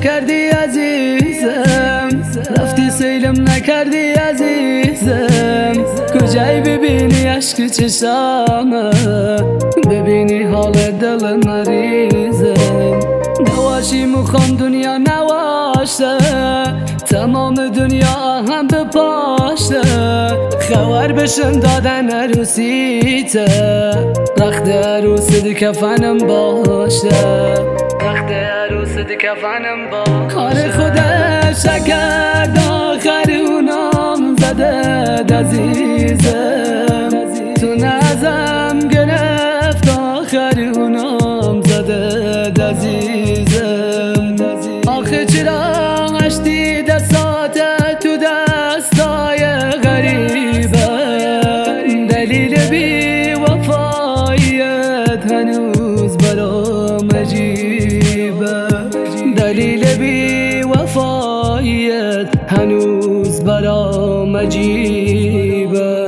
کردی عزیزم، رفتی سیلم نکردی عزیزم. کجای ببینی عشق چشامه، ببینی حال دل مریضم. نواشی مخوام دنیا نواشه، تمام دنیا هم بپاشه. خبر بشن دادن عروسیته، وقت عروس دی کفنم باشه، وقت عروس دی کفنم باشه. کار خودش کرد آخر اونام زده عزیزم، تو نازم گرفت آخر اونام زده عزیزم. آخه چرا هشتی دستات تو دستای غریبه، دلیل بی وفایت هنوز برام عجیبه، دلیل بی وفایت هنوز برام عجیبه.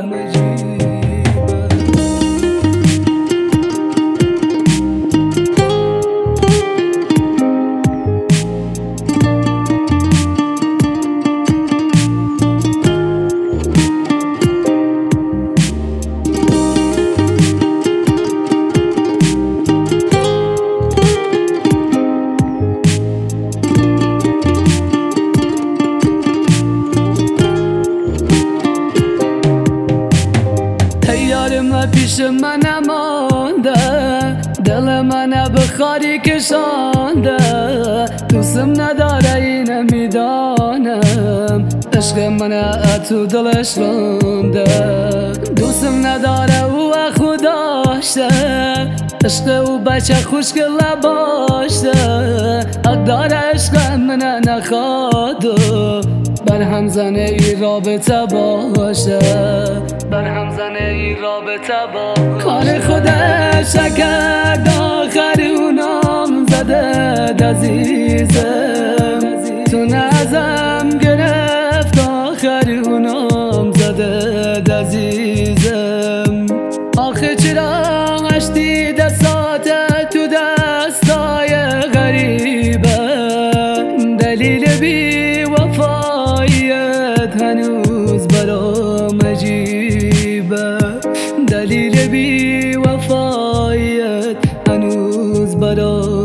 پیش من مانده، دل من بخاری کشانده. دوستم نداره اینه میدانم، عشق من تو دلش رانده. دوستم نداره او خوداشته، عشق او بچه خوشگل باشه. حق داره عشق من نخواد، بر هم زنه ای رابطه باشه، بر هم زنه ای رابطه باشه. کار خودش کرد آخر اونام زده عزیزم، تو نازم گرفت آخر اونام زده عزیزم. آخه چرا هشتی دستات تو دستای غریبه، دلیل بی وفایت هنوز برام عجیبه، دلیل بی وفایت هنوز برام